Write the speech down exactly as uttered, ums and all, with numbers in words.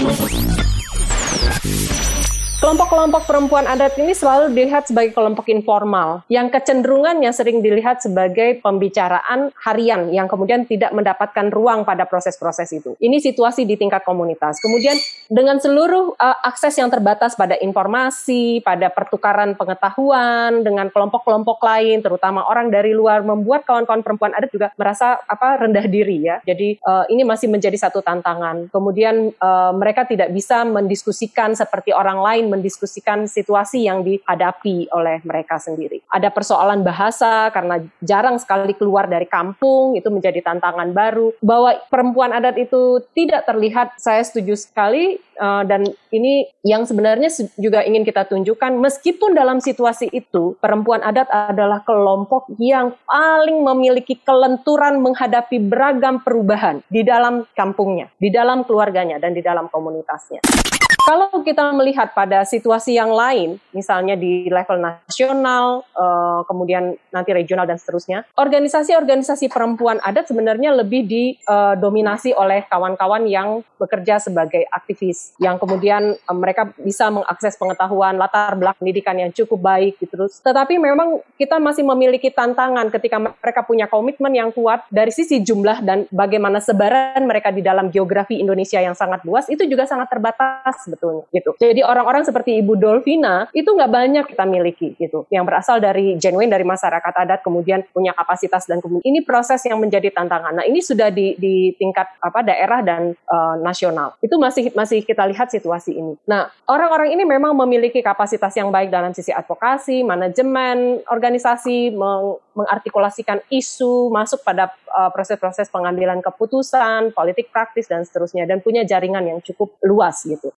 Kelompok-kelompok perempuan adat ini selalu dilihat sebagai kelompok informal, yang kecenderungannya sering dilihat sebagai pembicaraan harian yang kemudian tidak mendapatkan ruang pada proses-proses itu. Ini situasi di tingkat komunitas. Kemudian dengan seluruh uh, akses yang terbatas pada informasi, pada pertukaran pengetahuan dengan kelompok-kelompok lain, terutama orang dari luar, membuat kawan-kawan perempuan adat juga merasa apa rendah diri ya. Jadi uh, ini masih menjadi satu tantangan. Kemudian uh, mereka tidak bisa mendiskusikan seperti orang lain mendiskusikan situasi yang dihadapi oleh mereka sendiri. Ada persoalan bahasa karena jarang sekali keluar dari kampung, itu menjadi tantangan baru. Bahwa perempuan adat itu tidak terlihat, saya setuju sekali, uh, dan ini yang sebenarnya juga ingin kita tunjukkan, meskipun dalam situasi itu, perempuan adat adalah kelompok yang paling memiliki kelenturan menghadapi beragam perubahan di dalam kampungnya, di dalam keluarganya, dan di dalam komunitasnya. Kalau kita melihat pada situasi yang lain, misalnya di level nasional, uh, kemudian nanti regional dan seterusnya, organisasi-organisasi perempuan adat sebenarnya lebih didominasi uh, oleh kawan-kawan yang bekerja sebagai aktivis, yang kemudian uh, mereka bisa mengakses pengetahuan, latar belakang pendidikan yang cukup baik gitu. Tetapi memang kita masih memiliki tantangan ketika mereka punya komitmen yang kuat dari sisi jumlah dan bagaimana sebaran mereka di dalam geografi Indonesia yang sangat luas, itu juga sangat terbatas sebetulnya gitu. Jadi orang-orang seperti Ibu Dolvina itu nggak banyak kita miliki gitu, yang berasal dari genuine dari masyarakat adat, kemudian punya kapasitas dan kemudian ini proses yang menjadi tantangan. Nah ini sudah di, di tingkat apa daerah dan uh, nasional. Itu masih masih kita lihat situasi ini. Nah orang-orang ini memang memiliki kapasitas yang baik dalam sisi advokasi, manajemen, organisasi, meng, mengartikulasikan isu, masuk pada uh, proses-proses pengambilan keputusan, politik praktis dan seterusnya, dan punya jaringan yang cukup luas gitu.